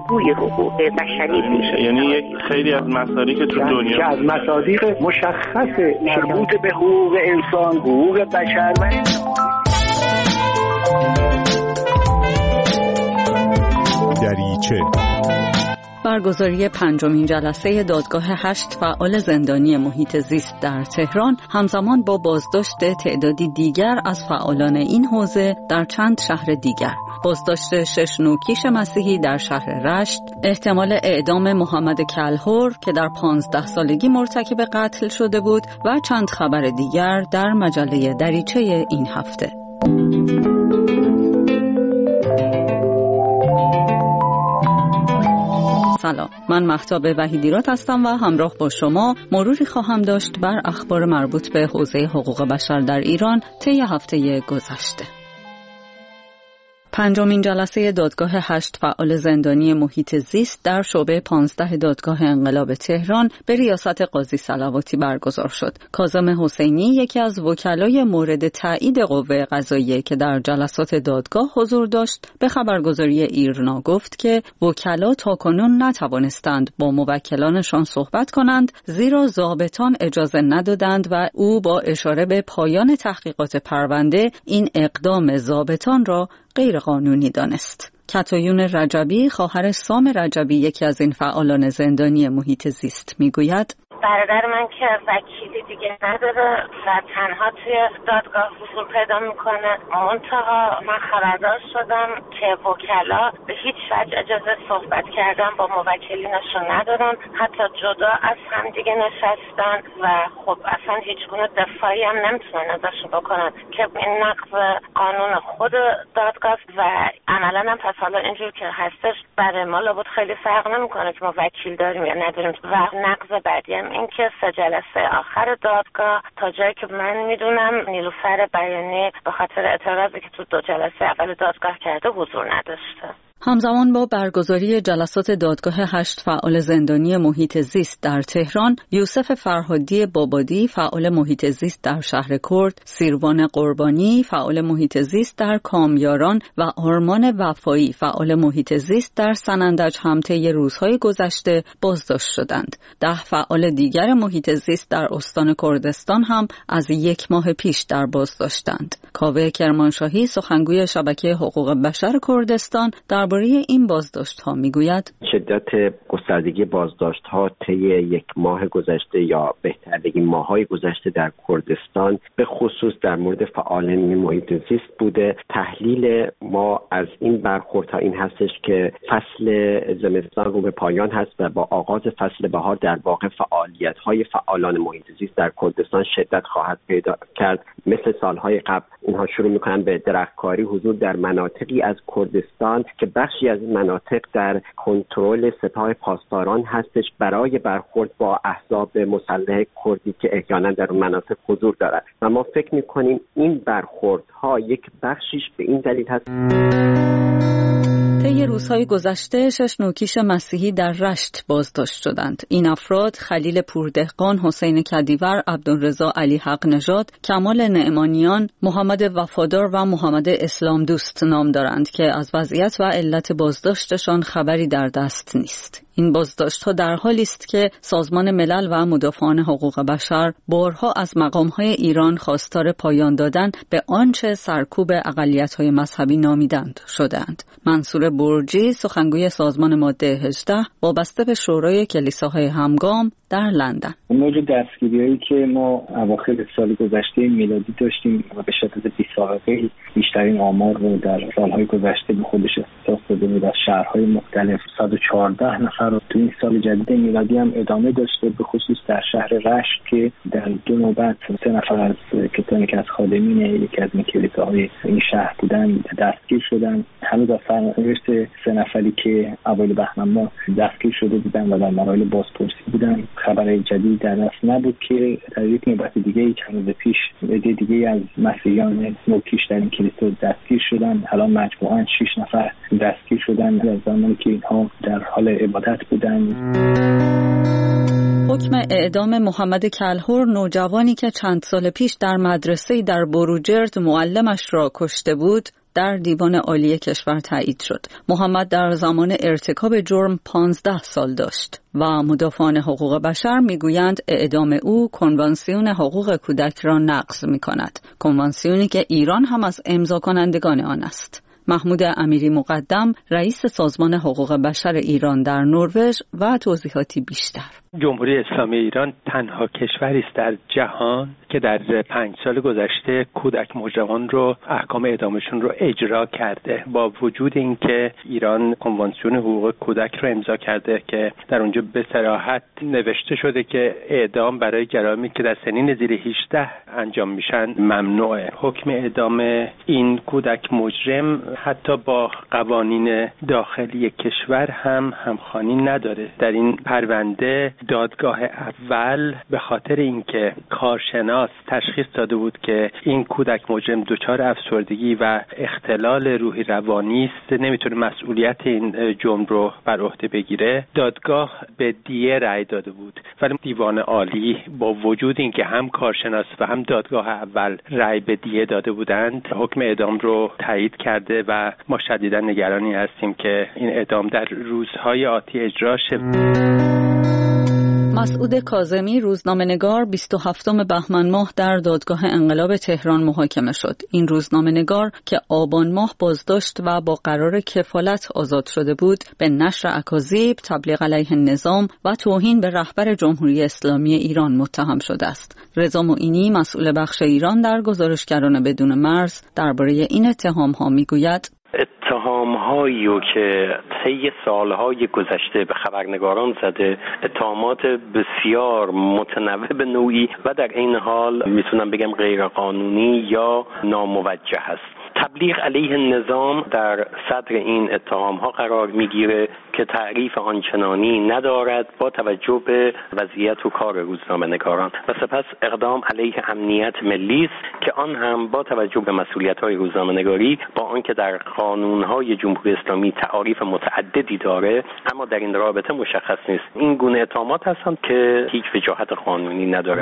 بازگوی حقوق بشری میشه. یعنی خیلی از مصادیق تو دنیا که از مصادیق مشخص مربوط به حقوق انسان، حقوق بشر و دریچه. برگزاری پنجمین جلسه دادگاه 8 فعال زندانی محیط زیست در تهران همزمان با بازداشت تعدادی دیگر از فعالان این حوزه در چند شهر دیگر. بازداشت 6 نوکیش مسیحی در شهر رشت، احتمال اعدام محمد کلهر که در 15 سالگی مرتکب قتل شده بود و چند خبر دیگر در مجله دریچه این هفته. سلام، من مهتاب وحیدیراد هستم و همراه با شما مروری خواهم داشت بر اخبار مربوط به حوزه حقوق بشر در ایران طی هفته گذشته. پنجمین جلسه دادگاه 8 فعال زندانی محیط زیست در شعبه 15 دادگاه انقلاب تهران به ریاست قاضی صلواتی برگزار شد. کاظم حسینی یکی از وکلای مورد تایید قوه قضاییه که در جلسات دادگاه حضور داشت به خبرگزاری ایرنا گفت که وکلا تاکنون نتوانستند با موکلانشان صحبت کنند زیرا ضابطان اجازه ندادند و او با اشاره به پایان تحقیقات پرونده این اقدام ضابطان را غیر قانونی دانست. کتایون رجبی خواهر سام رجبی یکی از این فعالان زندانی محیط زیست میگوید برادر من که وکیلی دیگه نداره و تنها توی دادگاه حضور پیدا میکنه، منتها من خبردار شدم که وکلا به هیچ وجه اجازه صحبت کردن با موکلینشون ندارن، حتی جدا از هم دیگه نشستن و خب اصلا هیچ گونه دفاعی هم نمیتونن ازشون بکنن که این نقض قانون خود دادگاه و عملا هم پس حالا اینجور که هستش برای ما لابد خیلی فرق نمیکنه که ما وکیل داریم یا نداریم. و نقض بعدی این که 3 جلسه آخر دادگاه تا جایی که من میدونم نیلوفر بیانی به خاطر اعتراضی که تو 2 جلسه اول دادگاه کرده حضور نداشته. همزمان با برگزاری جلسات دادگاه 8 فعال زندانی محیط زیست در تهران، یوسف فرهادی بابادی فعال محیط زیست در شهر کرد، سیروان قربانی فعال محیط زیست در کامیاران و آرمان وفایی فعال محیط زیست در سنندج هم طی روزهای گذشته بازداشت شدند. 10 فعال دیگر محیط زیست در استان کردستان هم از 1 ماه پیش در بازداشتند. کاوه کرمانشاهی سخنگوی شبکه حقوق بشر کردستان درباره این بازداشت‌ها میگوید شدت گستردگی بازداشت‌ها طی 1 ماه گذشته یا بهتر بگیم ماه‌های گذشته در کردستان به خصوص در مورد فعالان محیط زیست بوده. تحلیل ما از این برخوردها این هستش که فصل زمستان رو به پایان هست و با آغاز فصل بهار در واقع فعالیت‌های فعالان محیط زیست در کردستان شدت خواهد پیدا کرد. مثل سال‌های قبل اینها شروع می‌کنن به درختکاری حضور در مناطقی از کردستان که بخشی از مناطق در کنترل سپاه پاسداران هستش برای برخورد با احزاب مسلح کردی که احیانا در اون مناطق حضور دارد و ما فکر می‌کنیم این برخوردها یک بخشیش به این دلیل هست. طی روزهای گذشته 6 نوکیش مسیحی در رشت بازداشت شدند. این افراد خلیل پوردهقان، حسین کدیور، عبدالرضا علی حق نژاد، کمال نعمانیان، محمد وفادار و محمد اسلام دوست نام دارند که از وضعیت و علت بازداشتشان خبری در دست نیست. این بازداشت‌ها در حالی است که سازمان ملل و مدافعان حقوق بشر بارها از مقام‌های ایران خواستار پایان دادن به آنچه سرکوب اقلیت‌های مذهبی نامیدند شدند. منصور برجی سخنگوی سازمان ماده 18 وابسته به شورای کلیساهای همگام در لندن. موج دستگیری‌هایی که ما اواخر سال گذشته میلادی داشتیم و به شدت بی‌سابقه بیشترین آمار رو در سال‌های گذشته به خودش اختصاص داده بود از شهرهای مختلف. 114 نفر رو تو این سال جدید میلادی هم ادامه داشته، به خصوص در شهر رشت که در 2 نوبت 3 نفر از کسانی که از خادمین یکی از این کلیساهای این شهر بودن دستگیر شدن. هنوز از سرنوشت 3 نفری که اوایل بهمن ماه دستگیر شده بودن و در مراحل بازپرسی بودن خبر جدید در دست نبود که در یک نوبت دیگه چند روز پیش عده دیگه از مسیحیان نوکیش در این کلیسا دستگیر شدن. الان مجموعاً 6 نفر دستگیر شدن از زمانی که اینها در حال عبادت بودن. حکم اعدام محمد کلهر، نوجوانی که چند سال پیش در مدرسه‌ای در بروجرد معلمش را کشته بود، در دیوان عالی کشور تایید شد. محمد در زمان ارتکاب جرم 15 سال داشت و مدافعان حقوق بشر میگویند اعدام او کنوانسیون حقوق کودک را نقض می‌کند. کنوانسیونی که ایران هم از امضا کنندگان آن است. محمود امیری مقدم، رئیس سازمان حقوق بشر ایران در نروژ و توضیحاتی بیشتر. جمهوری اسلامی ایران تنها کشوری است در جهان که در 5 سال گذشته کودک مجرمان رو احکام اعدامشون رو اجرا کرده، با وجود اینکه ایران کنوانسیون حقوق کودک رو امضا کرده که در اونجا به صراحت نوشته شده که اعدام برای جرائمی که در سنین زیر 18 انجام میشن ممنوعه. حکم اعدام این کودک مجرم حتی با قوانین داخلی کشور هم همخوانی نداره. در این پرونده دادگاه اول به خاطر اینکه کارشناس تشخیص داده بود که این کودک مجرم دچار افسردگی و اختلال روحی روانی است، نمیتونه مسئولیت این جرم رو بر عهده بگیره، دادگاه به دیه رأی داده بود. ولی دیوان عالی با وجود اینکه هم کارشناس و هم دادگاه اول رأی به دیه داده بودند، حکم اعدام رو تایید کرده و ما شدیداً نگرانی هستیم که این اعدام در روزهای آتی اجرا شه. مسعود کاظمی، روزنامه‌نگار، 27 بهمن ماه در دادگاه انقلاب تهران محاکمه شد. این روزنامه‌نگار که آبان ماه بازداشت و با قرار کفالت آزاد شده بود، به نشر اکاذیب، تبلیغ علیه النظام و توهین به رهبر جمهوری اسلامی ایران متهم شده است. رضا معینی، مسئول بخش ایران در گزارشگران بدون مرز، درباره این اتهام‌ها میگوید: اتهام‌هایی که طی سالهای گذشته به خبرنگاران زده، اتهامات بسیار متنوع به نوعی و در این حال میتونم بگم غیرقانونی یا ناموجه است. تبلیغ علیه النظام در صدر این اتهام‌ها قرار میگیره که تعریف آنچنانی ندارد با توجه به وضعیت و کار روزنامه‌نگاران و سپس اقدام علیه امنیت ملی است که آن هم با توجه به مسئولیت‌های روزنامه‌نگاری، با آنکه در قانون‌های جمهوری اسلامی تعاریف متعددی داره اما در این رابطه مشخص نیست. این گونه اتهامات هستند که هیچ وجاهت قانونی نداره.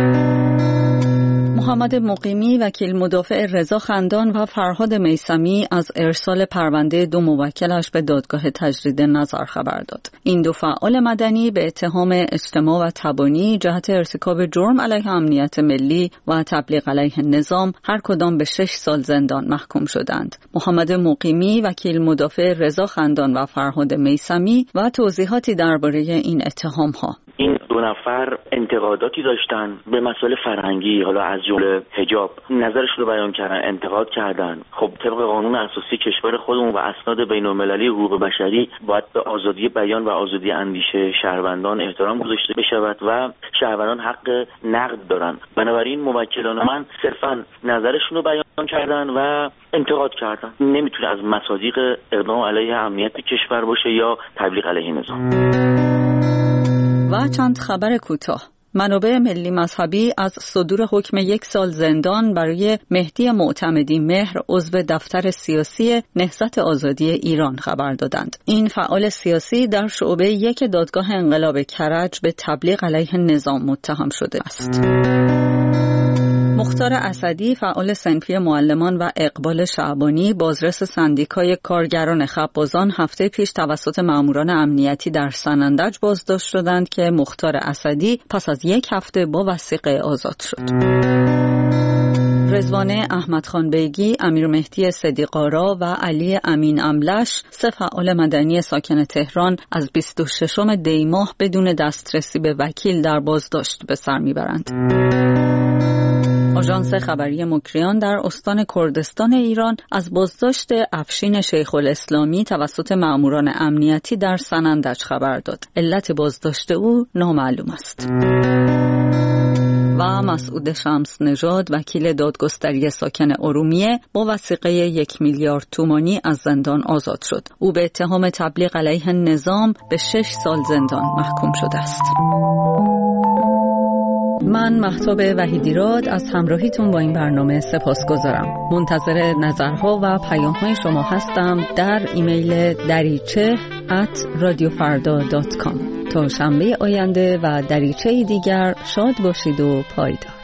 محمد مقیمی، وکیل مدافع رضا خندان و فرهاد میثمی از ارسال پرونده 2 موکلش به دادگاه تجدید نظر خبر داد. این 2 فعال مدنی به اتهام اجتماع و تبانی جهت ارتکاب جرم علیه امنیت ملی و تبلیغ علیه النظام هر کدام به 6 سال زندان محکوم شدند. محمد مقیمی، وکیل مدافع رضا خندان و فرهاد میثمی و توضیحاتی درباره این اتهام‌ها. این 2 نفر انتقاداتی داشتن به مسائل فرهنگی، حالا از جمله حجاب، نظرشون رو بیان کردن، انتقاد کردن. خب طبق قانون اساسی کشور خودمون و اسناد بین‌المللی حقوق بشری باید به آزادی بیان و آزادی اندیشه شهروندان احترام گذاشته بشود و شهروندان حق نقد دارن. بنابراین موکلان من صرفا نظرشون رو بیان کردن و انتقاد کردن. نمیتونه از مصادیق اقدام علیه امنیت کشور باشه یا تبلیغ علیه نظام. و چند خبر کوتاه. منابع ملی مذهبی از صدور حکم 1 سال زندان برای مهدی معتمدی مهر، عضو دفتر سیاسی نهضت آزادی ایران خبر دادند. این فعال سیاسی در شعبه 1 دادگاه انقلاب کرج به تبلیغ علیه نظام متهم شده است. مختار اسدی، فعال صنفی معلمان و اقبال شعبانی، بازرس سندیکای کارگران خبازان، هفته پیش توسط ماموران امنیتی در سنندج بازداشت شدند که مختار اسدی پس از 1 هفته با وثیقه آزاد شد. رضوانه احمدخان بیگی، امیر مهدی صدیق‌آرا و علی امین املش، 3 فعال مدنی ساکن تهران، از 26 دی ماه بدون دسترسی به وکیل در بازداشت به سر میبرند. آژانس خبری مکریان در استان کردستان ایران از بازداشت افشین شیخ الاسلامی توسط ماموران امنیتی در سنندج خبر داد. علت بازداشت او نامعلوم است. و مسعود شمس نژاد، وکیل دادگستری ساکن ارومیه، با وثیقه 1 میلیارد تومانی از زندان آزاد شد. او به اتهام تبلیغ علیه النظام به 6 سال زندان محکوم شده است. من مهتاب وحیدیراد از همراهیتون با این برنامه سپاسگزارم. منتظر نظرها و پیام‌های شما هستم در ایمیل dariche@radiofarda.com. تا شنبه آینده و دریچه دیگر شاد باشید و پایدار.